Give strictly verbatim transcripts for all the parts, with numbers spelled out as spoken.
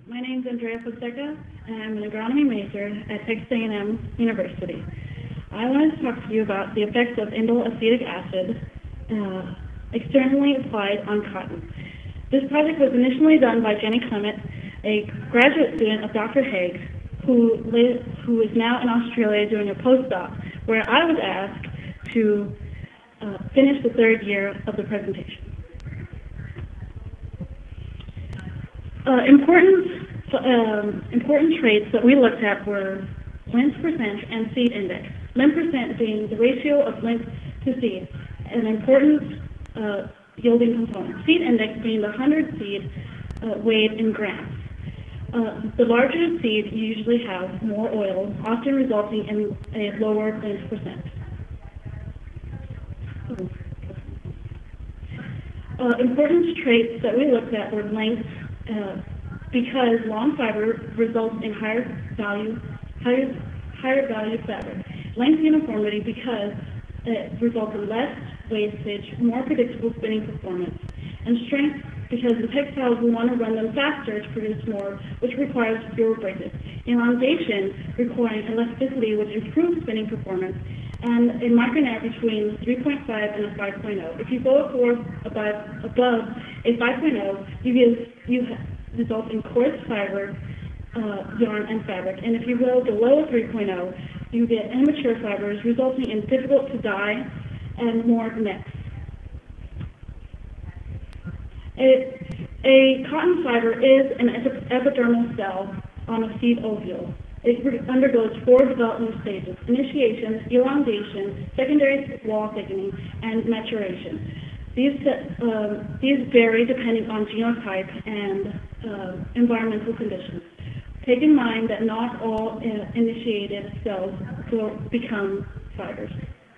My name is Andrea Fonseca, and I'm an agronomy major at Texas A and M University. I wanted to talk to you about the effects of indole acetic acid uh, externally applied on cotton. This project was initially done by Jenny Clement, a graduate student of Doctor Haig, who, lives, who is now in Australia doing a postdoc, where I was asked to uh, finish the third year of the presentation. Uh, important, um, important traits that we looked at were length percent and seed index. Length percent being the ratio of length to seed, an important uh, yielding component. Seed index being the one hundred seed uh, weighed in grams. Uh, the larger the seed usually has more oil, often resulting in a lower length percent. Uh, important traits that we looked at were length, uh, because long fiber results in higher value, higher, higher value fabric. Length uniformity because it results in less wastage, more predictable spinning performance. And strength because the textiles will want to run them faster to produce more, which requires fewer breakage. Elongation requiring elasticity, which improves spinning performance, and a micronair between three point five and a five point oh. If you go above, above, above a five point oh, you get you result in coarse fiber, uh, yarn, and fabric. And if you go below a three point oh, you get immature fibers, resulting in difficult to dye and more nets. A, a cotton fiber is an epidermal cell on a seed ovule. It undergoes four development stages: initiation, elongation, secondary wall thickening, and maturation. These, uh, these vary depending on genotype and uh, environmental conditions. Take in mind that not all uh, initiated cells will become fibers.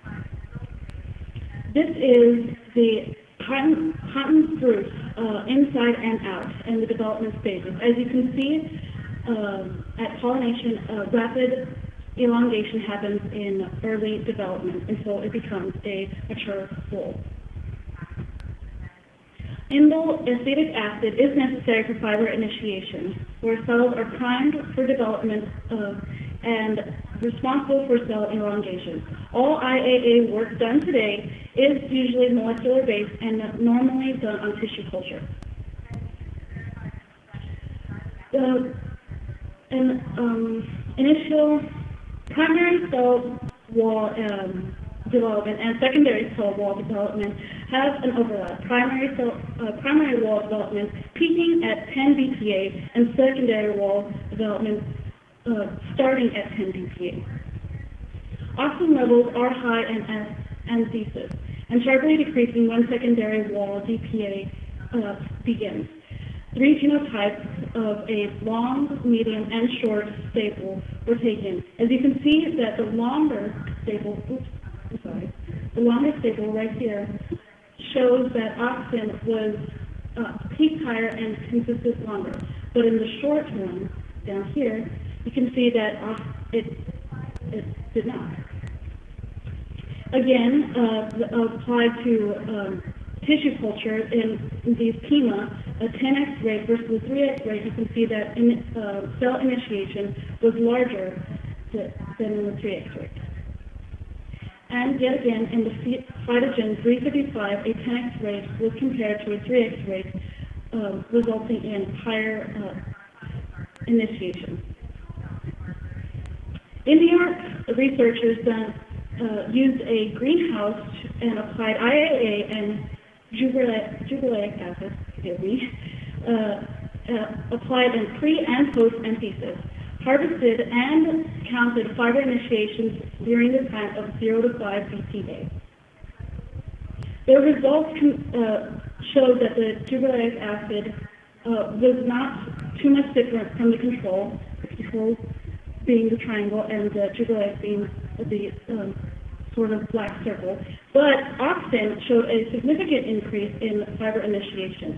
This is the cotton, cotton fruit uh, inside and out in the development stages. As you can see, Um, at pollination, uh, rapid elongation happens in early development until it becomes a mature wool. Indole acetic acid is necessary for fiber initiation, where cells are primed for development uh, and responsible for cell elongation. All I A A work done today is usually molecular based and normally done on tissue culture. The And um, initial primary cell wall um, development and secondary cell wall development have an overlap. Primary cell, uh, primary wall development peaking at ten B P A and secondary wall development uh, starting at ten B P A. Oxygen levels are high in anthesis and sharply decreasing when secondary wall D P A uh, begins. Three genotypes of a long, medium, and short staple were taken. As you can see that the longer staple, oops, I'm sorry, the longer staple right here shows that oxygen was uh, peaked higher and consisted longer. But in the short one, down here, you can see that uh, it, it did not. Again, uh, applied to um, tissue culture in these P I M A, a ten X rate versus a three X rate, you can see that in, uh, cell initiation was larger than in the three X rate. And yet again, in the Phytogen three fifty-five, a ten X rate was compared to a three X rate, uh, resulting in higher uh, initiation. In New York, researchers then uh, used a greenhouse and applied I A A and Jubileic acid, excuse me, uh, uh, applied in pre- and post-anthesis, harvested and counted fiber initiations during the time of zero to five B P A. The results can, uh, showed that the jubileic acid uh, was not too much different from the control, the control being the triangle and the jubileic being the um, sort of black circle, but oxen showed a significant increase in fiber initiation.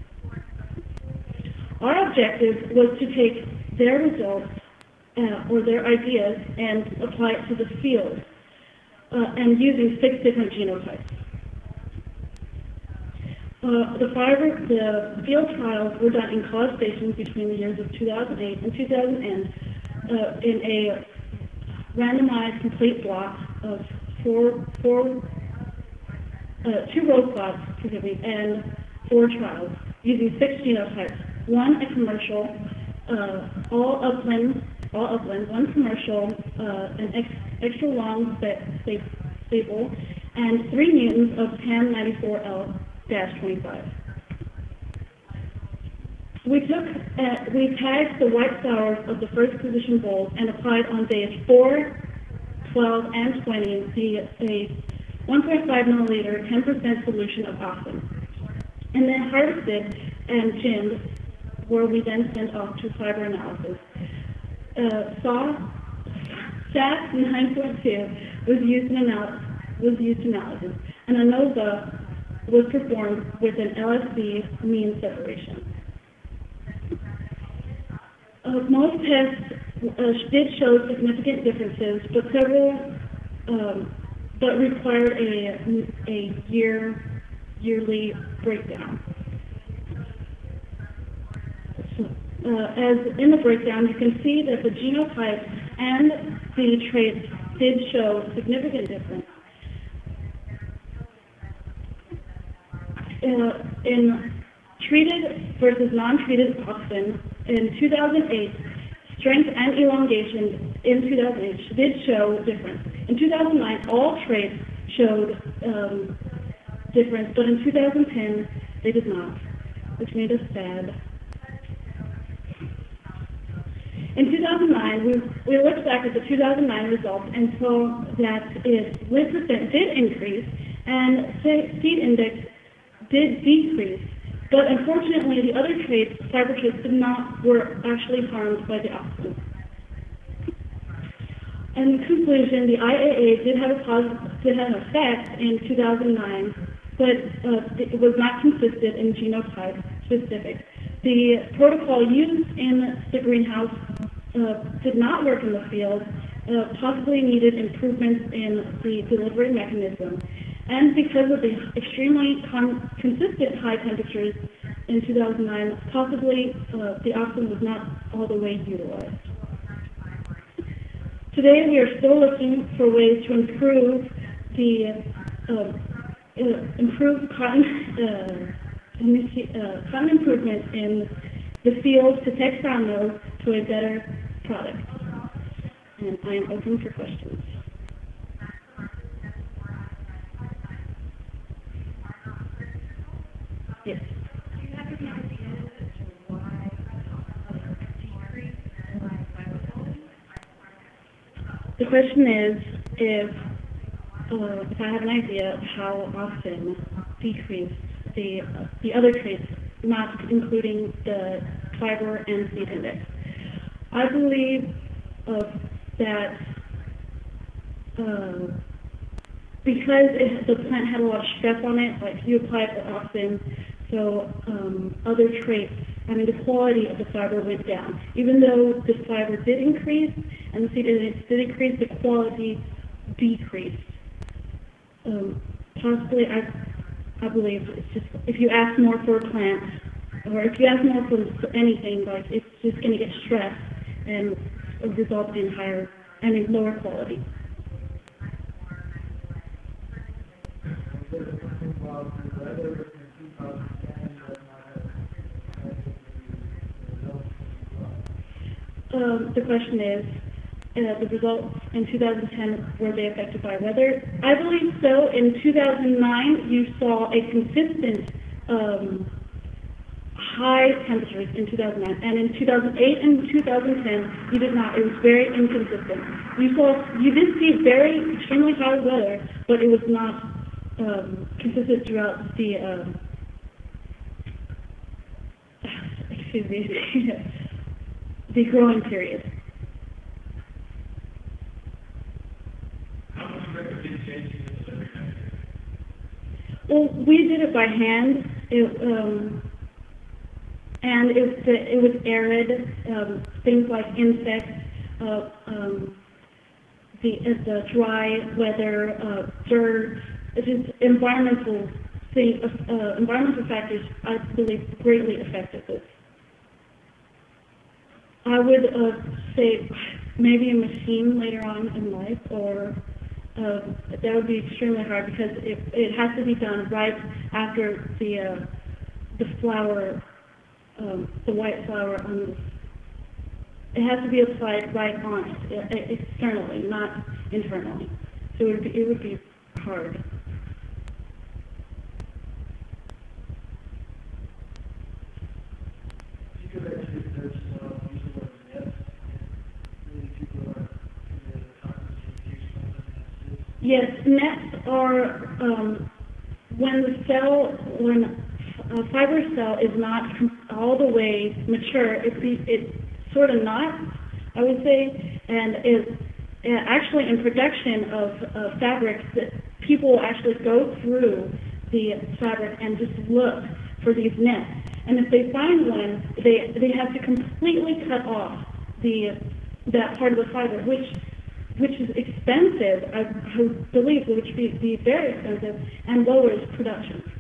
Our objective was to take their results uh, or their ideas and apply it to the field uh, and using six different genotypes. Uh, the fiber, the field trials were done in College Station between the years of two thousand eight and two thousand ten uh, in a randomized complete block of four, four, uh, two row plots, excuse me, and four trials using six genotypes. One a commercial, uh, all upland, all upland, one commercial, uh, an ex, extra long sta sta staple, and three mutants of P A M ninety-four L twenty-five. We took, uh, we tagged the white flowers of the first position bowls and applied on days four, twelve, and twenty the a one point five milliliter, ten percent solution of auxin, and then harvested and ginned, where we then sent off to fiber analysis. Uh, SAW, S A T nine point two was used in analysis, was used in analysis, and ANOVA was performed with an L S B mean separation. Uh, most tests uh, did show significant differences, but several, um, but required a a year yearly breakdown. So, uh, as in the breakdown, you can see that the genotype and the traits did show significant difference. Uh, in treated versus non-treated auxin in two thousand eight, strength and elongation in two thousand eight did show difference. In two thousand nine, all traits showed um, difference, but in two thousand ten, they did not, which made us sad. In two thousand nine, we, we looked back at the two thousand nine results and saw that it, lid percent did increase and seed index did decrease, but unfortunately the other traits, fiber traits, did not, were actually harmed by the auxin. In conclusion, the I A A did have a positive, did have an effect in two thousand nine, but uh, it was not consistent in genotype specific. The protocol used in the greenhouse uh, did not work in the field, uh, possibly needed improvements in the delivery mechanism. And because of the extremely con consistent high temperatures in two thousand nine, possibly uh, the auxin was not all the way utilized. Today we are still looking for ways to improve the uh, uh, improve cotton, uh, uh, cotton improvement in the field to textile mills to a better product. And I am open for questions. Yes. Do you have any ideas as to why uh, decrease in fiber quality? The question is if uh, if I have an idea of how often decreased the uh, the other traits, not including the fiber and seed index. I believe uh, that uh, because it, the plant had a lot of stress on it, like you applied the auxin, so um, other traits, I mean the quality of the fiber went down. Even though the fiber did increase and the seed index did increase, the quality decreased. Um, possibly, I, I believe it's just, if you ask more for a plant, or if you ask more for anything, like it's just going to get stressed and result in higher, I mean lower quality. Um, the question is, uh, the results in two thousand ten, were they affected by weather? I believe so. In two thousand nine, you saw a consistent um, high temperatures in two thousand nine, and in two thousand eight and two thousand ten, you did not. It was very inconsistent. You saw, you did see very extremely hot weather, but it was not um, consistent throughout the, um, excuse me, the growing period. How much recommend changing this every time? Well, we did it by hand. It, um, And it, it was arid, um, things like insects, uh, um, the, uh, the dry weather, uh, dirt, it's just environmental the uh, environmental factors, I believe, greatly affected this. I would uh, say maybe a machine later on in life, or uh, that would be extremely hard because it, it has to be done right after the uh, the flour, um, the white flour on the, it has to be applied right on it, uh, externally, not internally. So it would be, it would be hard. You could actually, there's, uh, usually what nets, and really people are, in the toxic communication of the nets. Yes, nets are um, when the cell, when a fiber cell is not com- all the way mature, it be, it sort of not, I would say, and is uh, actually in production of uh, fabrics that people will actually go through the fabric and just look for these nets. And if they find one, they they have to completely cut off the that part of the fiber, which which is expensive, I, I believe, which would be, be very expensive and lowers production.